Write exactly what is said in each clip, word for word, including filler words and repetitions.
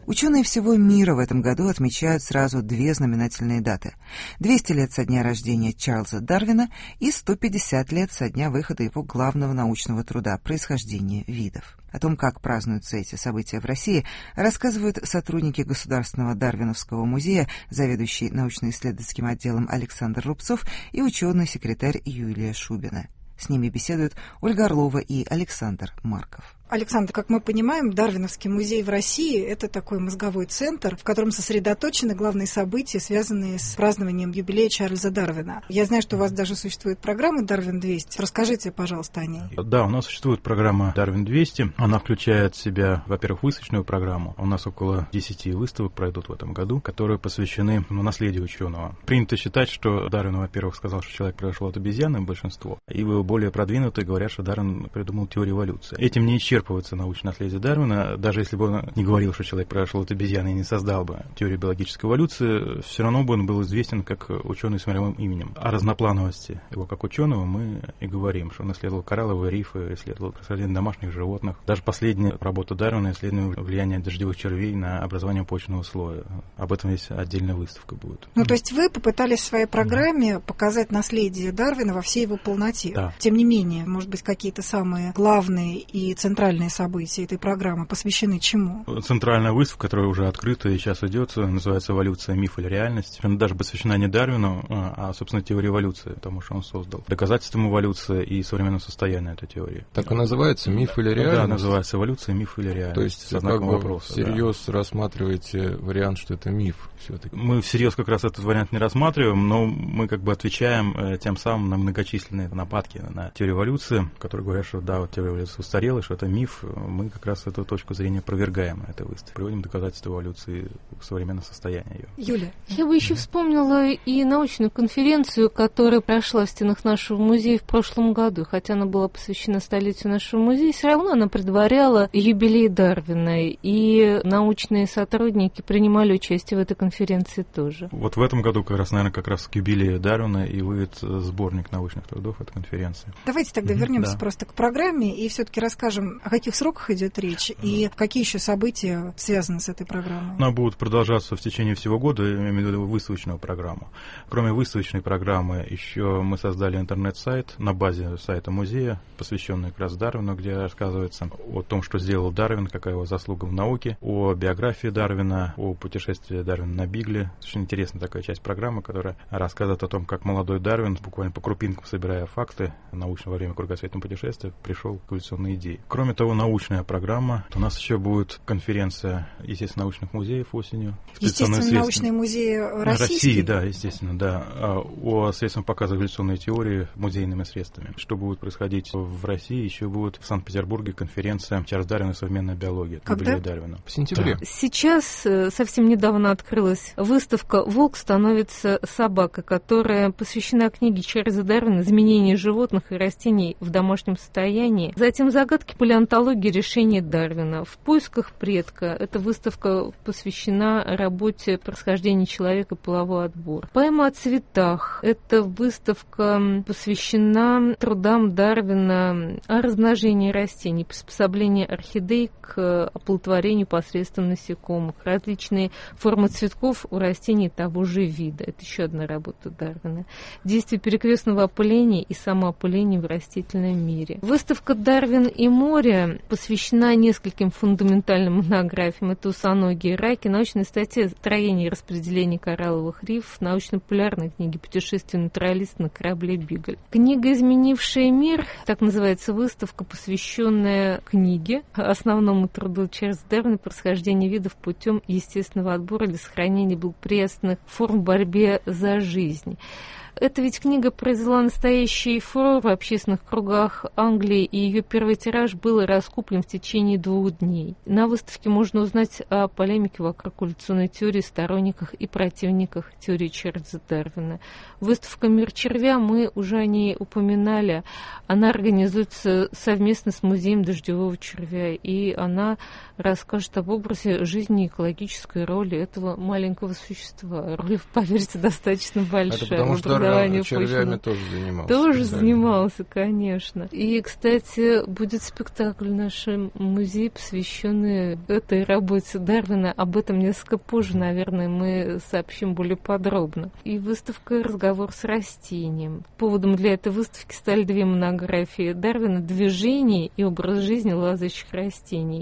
Ученые всего мира в этом году отмечают сразу две знаменательные даты. двести лет со дня рождения Чарльза Дарвина и сто пятьдесят лет со дня выхода его главного научного труда «Происхождение видов». О том, как празднуются эти события в России, рассказывают сотрудники Государственного Дарвиновского музея, заведующий научно-исследовательским отделом Александр Рубцов и ученый-секретарь Юлия Шубина. С ними беседуют Ольга Орлова и Александр Марков. Александр, как мы понимаем, Дарвиновский музей в России – это такой мозговой центр, в котором сосредоточены главные события, связанные с празднованием юбилея Чарльза Дарвина. Я знаю, что у вас даже существует программа «Дарвин двести». Расскажите, пожалуйста, о ней. Да, у нас существует программа «Дарвин двести». Она включает в себя, во-первых, выставочную программу. У нас около десяти выставок пройдут в этом году, которые посвящены ну, наследию ученого. Принято считать, что Дарвин, во-первых, сказал, что человек произошел от обезьяны, большинство, и более продвинутые говорят, что Дарвин придумал теорию эволюции. Этим не исчерпывается научное наследие Дарвина. Даже если бы он не говорил, что человек произошел от обезьяны и не создал бы теорию биологической эволюции, все равно бы он был известен как ученый с мировым именем. О разноплановости его как ученого мы и говорим, что он исследовал коралловые рифы, исследовал происхождение домашних животных. Даже последняя работа Дарвина — исследование влияния дождевых червей на образование почвенного слоя. Об этом есть отдельная выставка будет. Ну, то есть вы попытались в своей программе mm. показать наследие Дарвина во всей его полноте. Да. Тем не менее, может быть, какие-то самые главные и центральные события этой программы посвящены чему? Центральная выставка, которая уже открыта и сейчас идет, называется «Эволюция, миф или реальность». Она даже посвящена не Дарвину, а, собственно, теории эволюции, потому что он создал доказательством эволюции и современного состояния этой теории. Так и называется «Миф или реальность»? Да, называется «Эволюция, миф или реальность». То есть, как бы вопроса, всерьез да. рассматриваете вариант, что это миф все-таки? Мы всерьез как раз этот вариант не рассматриваем, но мы как бы отвечаем тем самым на многочисленные нападки на теорию эволюции, которые говорят, что да, вот теория эволюции устарела, что это миф. Мы как раз эту точку зрения опровергаем на этой выставке. Приводим доказательства эволюции современного состояния ее. Юля. Я бы еще вспомнила и научную конференцию, которая прошла в стенах нашего музея в прошлом году. Хотя она была посвящена столетию нашего музея, все равно она предваряла юбилей Дарвина. И научные сотрудники принимали участие в этой конференции тоже. Вот в этом году как раз, наверное, как раз к юбилею Дарвина и выйдет сборник научных трудов этой конференции. Давайте тогда mm-hmm, вернемся да. просто к программе и все-таки расскажем, о каких сроках идет речь и какие еще события связаны с этой программой. Она будет продолжаться в течение всего года, я имею в виду выставочную программу. Кроме выставочной программы, еще мы создали интернет-сайт на базе сайта музея, посвященный как раз Дарвину, где рассказывается о том, что сделал Дарвин, какая его заслуга в науке, о биографии Дарвина, о путешествии Дарвина на Бигле. Очень интересная такая часть программы, которая рассказывает о том, как молодой Дарвин, буквально по крупинкам собирая факты научно во время кругосветного путешествия, пришел к эволюционной идее. Кроме того, научная программа. У нас еще будет конференция естественно-научных музеев осенью. Естественно-научные музеи российские? России, да, естественно, да. О средствах показа эволюционной теории музейными средствами. Что будет происходить в России, еще будет в Санкт-Петербурге конференция «Чарльз Дарвин и современная биология». Когда? Дарвина. В сентябре. Да. Сейчас совсем недавно открылась выставка «Волк становится собакой», которая посвящена книге Чарльза Дарвина «Изменение животных и растений в домашнем состоянии». Затем «Загадки палеонтологии. Решение Дарвина». «В поисках предка». Эта выставка посвящена работе происхождения человека и половой отбор. «Поэма о цветах». Эта выставка посвящена трудам Дарвина о размножении растений, приспособлении орхидей к оплодотворению посредством насекомых, различные формы цветков у растений того же вида. Это еще одна работа Дарвина. Действие перекрестного опыления и самоопыления в растительном мире. Выставка «Дарвин и море» посвящена нескольким фундаментальным монографиям. Это «Усоногие раки», научная статья «Строение и распределение коралловых рифов», научно-популярная книга «Путешествие натуралиста на корабле Бигль». Книга «Изменившая мир», так называется выставка, посвященная книге, основному труду Чарльза Дарвина «Происхождение видов путем естественного отбора для сохранения благоприятных форм в борьбе за жизнь». Эта ведь книга произвела настоящий фурор в общественных кругах Англии, и ее первый тираж был раскуплен в течение двух дней. На выставке можно узнать о полемике вокруг эволюционной теории, сторонниках и противниках теории Чарльза Дарвина. Выставка «Мир червя», мы уже о ней упоминали, она организуется совместно с музеем дождевого червя, и она расскажет об образе жизни и экологической роли этого маленького существа. Роль, поверьте, достаточно большая. Это потому что преобразования почвы. Червями тоже занимался. Тоже занимался, конечно. И, кстати, будет спектакль в нашем музее, посвященный этой работе Дарвина. Об этом несколько позже, наверное, мы сообщим более подробно. И выставка «Разговор с растением». Поводом для этой выставки стали две монографии Дарвина «Движение и образ жизни лазающих растений»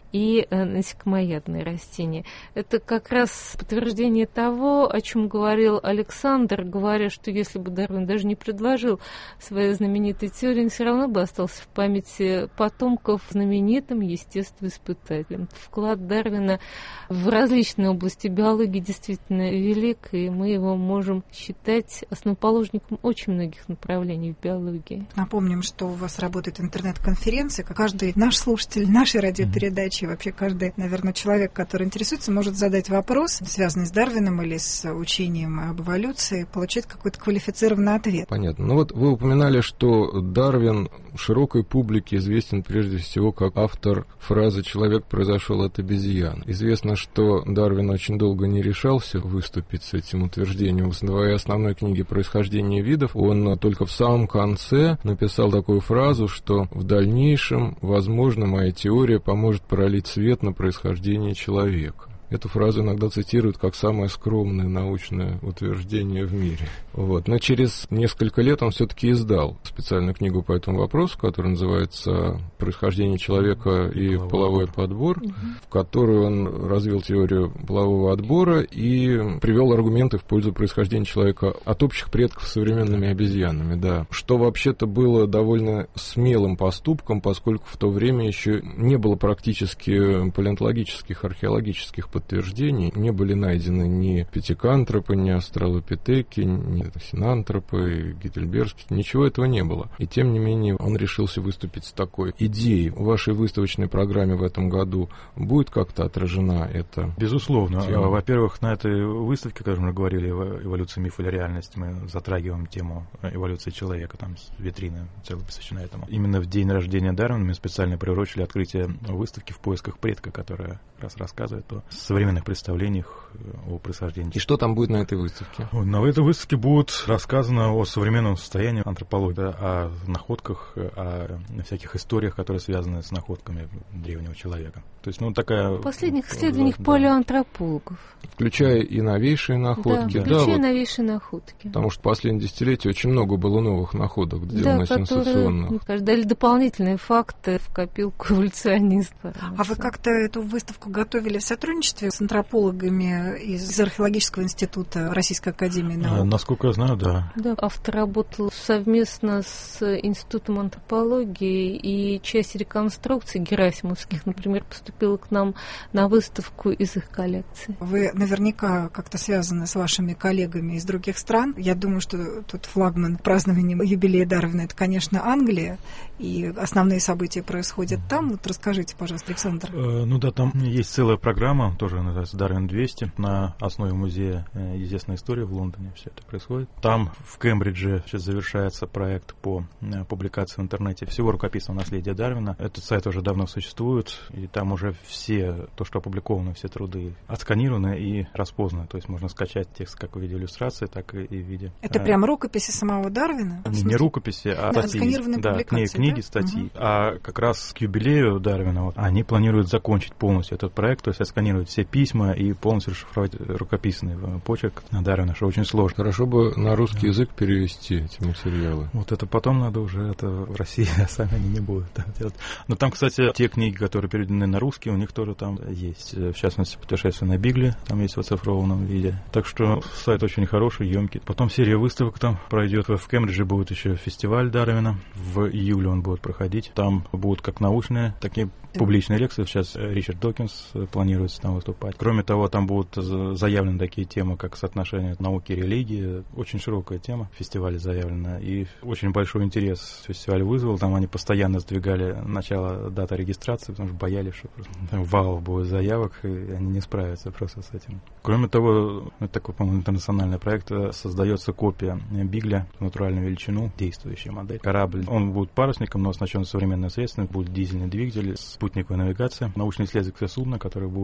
и насекомоядные растения. Это как раз подтверждение того, о чем говорил Александр, говоря, что если бы Дарвин даже не предложил своей знаменитой теории, он все равно бы остался в памяти потомков знаменитым естествоиспытателем. Вклад Дарвина в различные области биологии действительно велик, и мы его можем считать основоположником очень многих направлений в биологии. Напомним, что у вас работает интернет-конференция. Каждый наш слушатель нашей радиопередачи, вообще каждый, наверное, человек, который интересуется, может задать вопрос, связанный с Дарвином или с учением об эволюции, получить какой-то квалифицированный ответ. Понятно. Ну вот вы упоминали, что Дарвин широкой публике известен прежде всего как автор фразы «человек произошел от обезьян». Известно, что Дарвин очень долго не решался выступить с этим утверждением. В своей основной книге «Происхождение видов» он только в самом конце написал такую фразу, что в дальнейшем, возможно, моя теория поможет пролить свет на происхождение человека. Эту фразу иногда цитируют как самое скромное научное утверждение в мире. Вот. Но через несколько лет он все-таки издал специальную книгу по этому вопросу, которая называется «Происхождение человека и половой, половой подбор», угу. в которой он развил теорию полового отбора и привел аргументы в пользу происхождения человека от общих предков с современными обезьянами. Да. Что вообще-то было довольно смелым поступком, поскольку в то время еще не было практически палеонтологических, археологических подтверждений, не были найдены ни пятикантропы, ни австралопитеки, ни синантропы, гейдельбергские, ничего этого не было. И тем не менее он решился выступить с такой идеей. В вашей выставочной программе в этом году будет как-то отражена эта Безусловно. тема? Во-первых, на этой выставке, как мы говорили, эволюция мифа или реальность, мы затрагиваем тему эволюции человека, там витрина целая посвящена этому. Именно в день рождения Дарвина мы специально приурочили открытие выставки «В поисках предка», которая как раз рассказывает о современных представлениях о происхождении. И что там будет на этой выставке? На этой выставке будет рассказано о современном состоянии антропологии, о находках, о всяких историях, которые связаны с находками древнего человека. То есть, ну, такая... Последних исследованиях да, палеоантропологов. Включая и новейшие находки. Да, включая да, вот, новейшие находки. Потому что в последние десятилетия очень много было новых находок, сделано да, сенсационных. Которые дали дополнительные факты в копилку эволюциониста. А вы как-то эту выставку готовили в сотрудничестве с антропологами из Археологического института Российской академии наук? А, насколько я знаю, да. Да, автор работал совместно с Институтом антропологии, и часть реконструкций герасимовских, например, поступила к нам на выставку из их коллекции. Вы наверняка как-то связаны с вашими коллегами из других стран. Я думаю, что тут флагман празднования юбилея Дарвина — это, конечно, Англия, и основные события происходят там. Вот расскажите, пожалуйста, Александр. Э, ну да, там есть целая программа, тоже называется «Дарвин двести», на основе музея «Естественная история» в Лондоне все это происходит. Там, в Кембридже, сейчас завершается проект по публикации в интернете всего рукописного наследия Дарвина. Этот сайт уже давно существует, и там уже все, то, что опубликовано, все труды отсканированы и распознаны. То есть можно скачать текст как в виде иллюстрации, так и в виде... Это э, прям рукописи самого Дарвина? Не, не рукописи, а да, статьи. Отсканированные да, публикации, книги, да? статьи. Угу. А как раз к юбилею Дарвина вот, они планируют закончить полностью этот проект, то есть отсканировать все письма и полностью расшифровать рукописный почерк Дарвина, что очень сложно. Хорошо бы на русский да. язык перевести эти материалы. Вот это потом надо уже, это в России сами они не будут делать. Но там, кстати, те книги, которые переведены на русский, у них тоже там есть. В частности, «Путешествие на Бигле», там есть в оцифрованном виде. Так что сайт очень хороший, емкий. Потом серия выставок там пройдет. В Кембридже будет еще фестиваль Дарвина. В июле он будет проходить. Там будут как научные, такие публичные лекции. Сейчас Ричард Докинс планируется там выступать. Кроме того, там будут заявлены такие темы, как соотношение науки и религии. Очень широкая тема в фестивале заявлена. И очень большой интерес фестиваль вызвал. Там они постоянно сдвигали начало даты регистрации, потому что боялись, что там вал будет заявок, и они не справятся просто с этим. Кроме того, это такой, по-моему, интернациональный проект, создается копия Бигля в натуральную величину, действующая модель. Корабль, он будет парусником, но оснащен современным средством, будет дизельный двигатель, спутниковая навигация, научно-исследовательское судно, которое будет совершать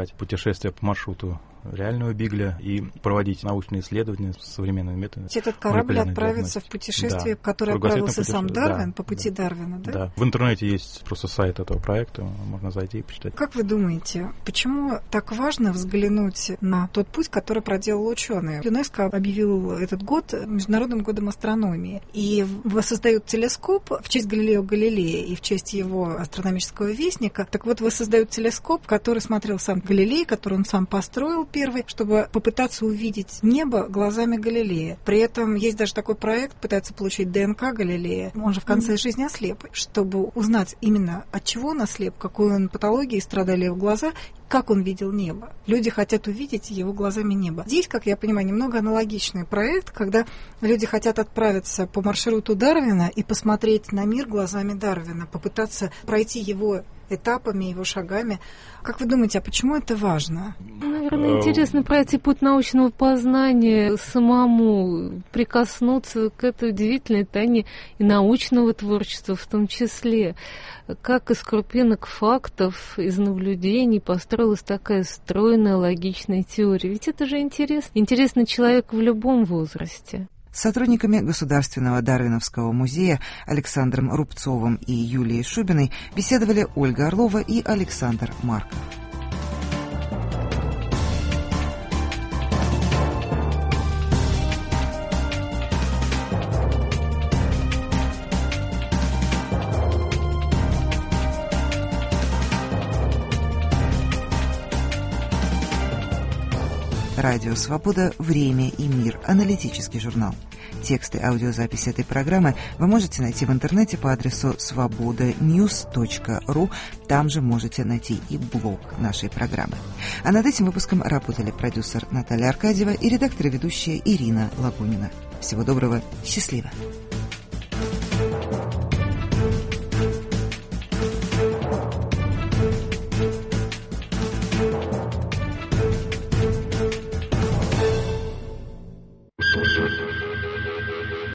совершать путешествия по маршруту реального Бигля и проводить научные исследования с современными методами. Этот корабль отправится в путешествие, да, в которое отправился сам Дарвин, да, по пути да, Дарвина, да? Да. В интернете есть просто сайт этого проекта, можно зайти и почитать. Как вы думаете, почему так важно взглянуть на тот путь, который проделал ученый? ЮНЕСКО объявил этот год Международным годом астрономии, и воссоздают телескоп в честь Галилео Галилея и в честь его астрономического вестника. Так вот, воссоздают телескоп, который смотрел сам Галилей, который он сам построил первый, чтобы попытаться увидеть небо глазами Галилея. При этом есть даже такой проект, пытается получить ДНК Галилея. Он же в конце mm-hmm. жизни ослеп. Чтобы узнать именно, от чего он ослеп, какой он патологией страдали его глаза, как он видел небо. Люди хотят увидеть его глазами небо. Здесь, как я понимаю, немного аналогичный проект, когда люди хотят отправиться по маршруту Дарвина и посмотреть на мир глазами Дарвина, попытаться пройти его этапами, его шагами. Как вы думаете, а почему это важно? Наверное, интересно пройти путь научного познания, самому прикоснуться к этой удивительной тайне и научного творчества в том числе. Как из крупинок фактов, из наблюдений построилась такая стройная, логичная теория. Ведь это же интересно. Интересно человеку в любом возрасте. С сотрудниками Государственного Дарвиновского музея Александром Рубцовым и Юлией Шубиной беседовали Ольга Орлова и Александр Марков. Радио «Свобода. Время и мир». Аналитический журнал. Тексты аудиозаписи этой программы вы можете найти в интернете по адресу свобода ньюс точка ру. Там же можете найти и блог нашей программы. А над этим выпуском работали продюсер Наталья Аркадьева и редактор и ведущая Ирина Лагунина. Всего доброго. Счастливо. Thank you.